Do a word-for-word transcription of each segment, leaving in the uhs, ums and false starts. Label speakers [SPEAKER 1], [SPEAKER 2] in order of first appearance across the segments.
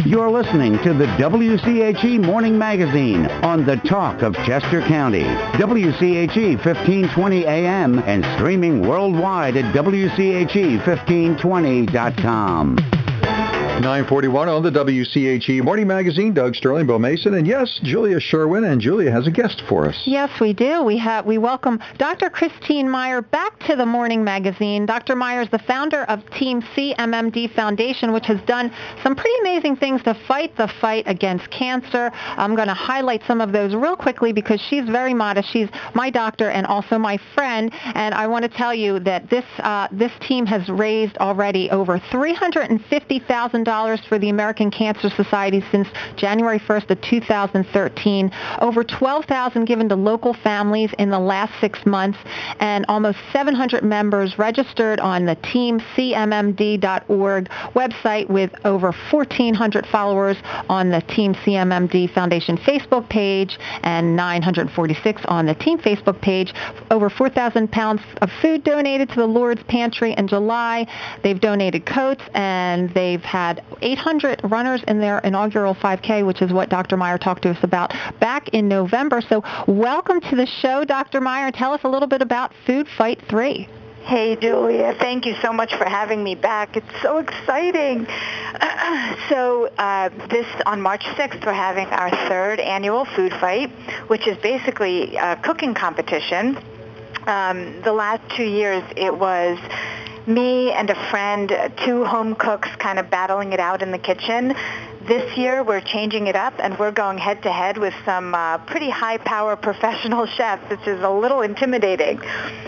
[SPEAKER 1] You're listening to the W C H E Morning Magazine on the Talk of Chester County. W C H E fifteen twenty A M and streaming worldwide at W C H E fifteen twenty dot com.
[SPEAKER 2] nine forty-one on the W C H E Morning Magazine. Doug Sterling, Bo Mason, and yes, Julia Sherwin, and Julia has a guest for us.
[SPEAKER 3] Yes, we do. We have we welcome Doctor Christine Meyer back to the Morning Magazine. Doctor Meyer is the founder of Team C M M D Foundation, which has done some pretty amazing things to fight the fight against cancer. I'm going to highlight some of those real quickly because she's very modest. She's my doctor and also my friend, and I want to tell you that this uh, this team has raised already over three hundred fifty thousand dollars for the American Cancer Society since January first of two thousand thirteen, over twelve thousand dollars given to local families in the last six months, and almost seven hundred members registered on the team C M M D dot org website, with over fourteen hundred followers on the Team C M M D Foundation Facebook page and nine hundred forty-six on the Team Facebook page. Over four thousand pounds of food donated to the Lourdes Pantry in July. They've donated coats, and they've had eight hundred runners in their inaugural five K, which is what Doctor Meyer talked to us about back in November. So welcome to the show, Doctor Meyer. Tell us a little bit about Food Fight three.
[SPEAKER 4] Hey, Julia. Thank you so much for having me back. It's so exciting. so uh, this on March sixth, we're having our third annual Food Fight, which is basically a cooking competition. Um, the last two years, it was me and a friend, two home cooks, kind of battling it out in the kitchen. This year, we're changing it up, and we're going head-to-head with some uh, pretty high-power professional chefs, which is a little intimidating.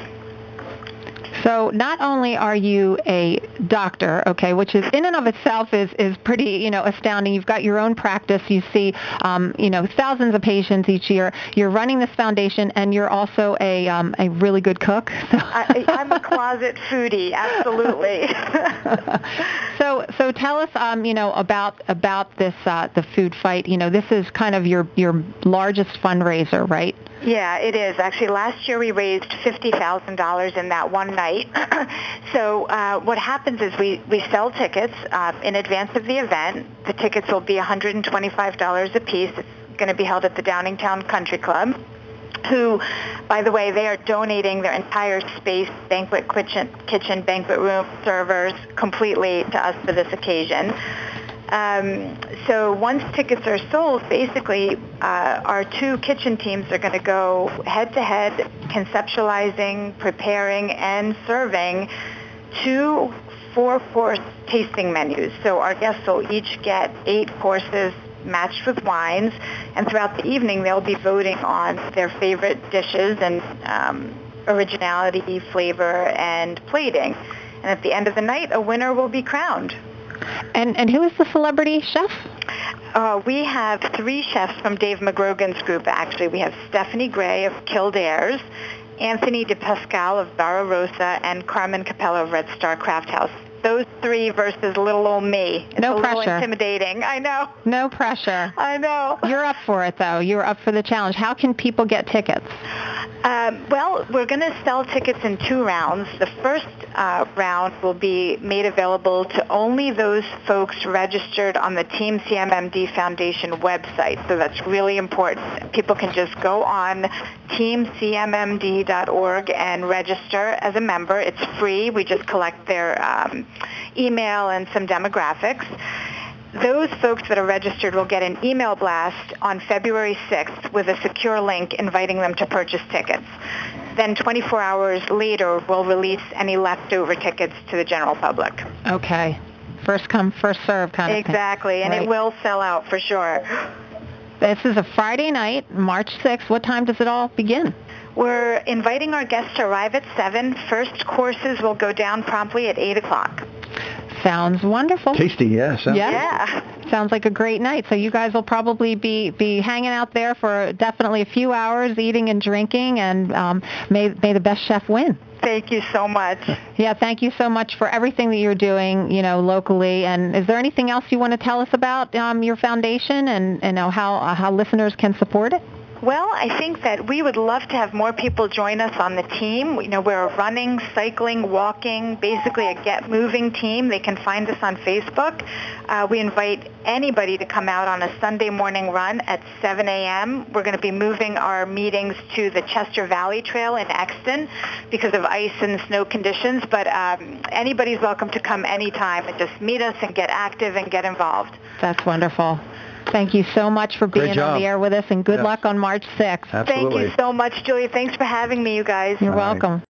[SPEAKER 3] So not only are you a doctor, okay, which is in and of itself is, is pretty, you know, astounding. You've got your own practice. You see, um, you know, thousands of patients each year. You're running this foundation, and you're also a um, a really good cook. So.
[SPEAKER 4] I, I'm a closet foodie, absolutely.
[SPEAKER 3] so so tell us, um, you know, about about this uh, the Food Fight. You know, this is kind of your your largest fundraiser, right?
[SPEAKER 4] Yeah, it is. Actually, last year we raised fifty thousand dollars in that one night. so uh, what happens is we, we sell tickets uh, in advance of the event. The tickets will be one hundred twenty-five dollars a piece. It's going to be held at the Downingtown Country Club, who, by the way, they are donating their entire space, banquet kitchen, kitchen banquet room, servers, completely to us for this occasion. Um, so once tickets are sold, basically uh, our two kitchen teams are going to go head-to-head, conceptualizing, preparing, and serving two four-course tasting menus. So our guests will each get eight courses matched with wines, and throughout the evening they'll be voting on their favorite dishes and um, originality, flavor, and plating. And at the end of the night, a winner will be crowned.
[SPEAKER 3] And and who is the celebrity chef?
[SPEAKER 4] Uh, we have three chefs from Dave McGrogan's group, actually. We have Stephanie Gray of Kildare's, Anthony DePascal of Barra Rosa, and Carmen Capello of Red Star Craft House. Those three versus little old me. It's
[SPEAKER 3] no
[SPEAKER 4] a
[SPEAKER 3] pressure.
[SPEAKER 4] little intimidating. I know.
[SPEAKER 3] No pressure.
[SPEAKER 4] I know.
[SPEAKER 3] You're up for it, though. You're up for the challenge. How can people get tickets?
[SPEAKER 4] Um, well, we're going to sell tickets in two rounds. The first uh, round will be made available to only those folks registered on the Team C M M D Foundation website. So that's really important. People can just go on team C M M D dot org and register as a member. It's free. We just collect their um, email and some demographics. Those folks that are registered will get an email blast on February sixth with a secure link inviting them to purchase tickets. Then twenty-four hours later, we'll release any leftover tickets to the general public.
[SPEAKER 3] Okay. First come, first serve kind of
[SPEAKER 4] thing. Exactly, and
[SPEAKER 3] right.
[SPEAKER 4] It will sell out for sure.
[SPEAKER 3] This is a Friday night, March sixth. What time does it all begin?
[SPEAKER 4] We're inviting our guests to arrive at seven. First courses will go down promptly at eight o'clock.
[SPEAKER 3] Sounds wonderful.
[SPEAKER 2] Tasty, yeah. Sounds
[SPEAKER 3] yeah.
[SPEAKER 4] yeah.
[SPEAKER 3] Sounds like a great night. So you guys will probably be, be hanging out there for definitely a few hours, eating and drinking, and um, may, may the best chef win.
[SPEAKER 4] Thank you so much.
[SPEAKER 3] Yeah, thank you so much for everything that you're doing, you know, locally. And is there anything else you want to tell us about um, your foundation and, you know, how uh, how listeners can support it?
[SPEAKER 4] Well, I think that we would love to have more people join us on the team. You know, we're a running, cycling, walking, basically a get moving team. They can find us on Facebook. Uh, we invite anybody to come out on a Sunday morning run at seven a.m. We're going to be moving our meetings to the Chester Valley Trail in Exton because of ice and snow conditions, but um, anybody's welcome to come anytime and just meet us and get active and get involved.
[SPEAKER 3] That's wonderful. Thank you so much for being on the air with us, and good
[SPEAKER 2] Yes.
[SPEAKER 3] luck on March sixth.
[SPEAKER 2] Absolutely.
[SPEAKER 4] Thank you so much, Julia. Thanks for having me, you guys.
[SPEAKER 3] You're
[SPEAKER 2] All right.
[SPEAKER 3] welcome.